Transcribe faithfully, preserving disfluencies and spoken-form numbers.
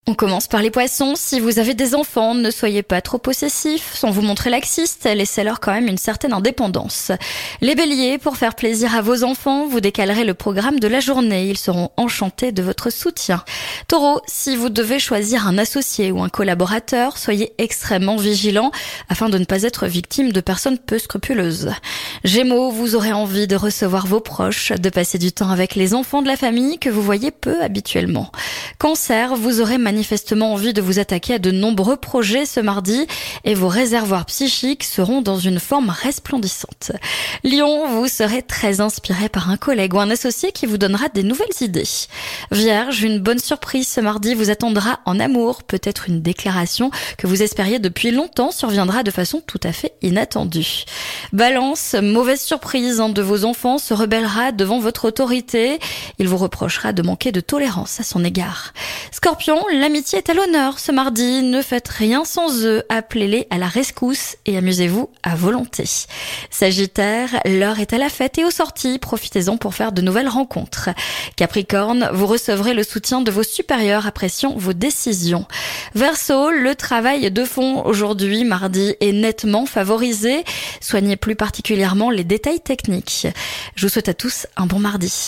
On commence par les poissons. Si vous avez des enfants, ne soyez pas trop possessifs. Sans vous montrer laxiste, laissez-leur quand même une certaine indépendance. Les béliers, pour faire plaisir à vos enfants, vous décalerez le programme de la journée. Ils seront enchantés de votre soutien. Taureau, si vous devez choisir un associé ou un collaborateur, soyez extrêmement vigilant afin de ne pas être victime de personnes peu scrupuleuses. Gémeaux, vous aurez envie de recevoir vos proches, de passer du temps avec les enfants de la famille que vous voyez peu habituellement. Cancer, vous aurez manifestement envie de vous attaquer à de nombreux projets ce mardi et vos réservoirs psychiques seront dans une forme resplendissante. Lion, vous serez très inspiré par un collègue ou un associé qui vous donnera des nouvelles idées. Vierge, une bonne surprise ce mardi vous attendra en amour. Peut-être une déclaration que vous espériez depuis longtemps surviendra de façon tout à fait inattendue. Balance, mauvaise surprise, un de vos enfants se rebellera devant votre autorité. Il vous reprochera de manquer de tolérance à son égard. Scorpion, l'amitié est à l'honneur ce mardi. Ne faites rien sans eux. Appelez-les à la rescousse et amusez-vous à volonté. Sagittaire, l'heure est à la fête et aux sorties. Profitez-en pour faire de nouvelles rencontres. Capricorne, vous recevrez le soutien de vos supérieurs appréciant vos décisions. Verseau, le travail de fond aujourd'hui, mardi, est nettement favorisé. Soignez plus particulièrement les détails techniques. Je vous souhaite à tous un bon mardi.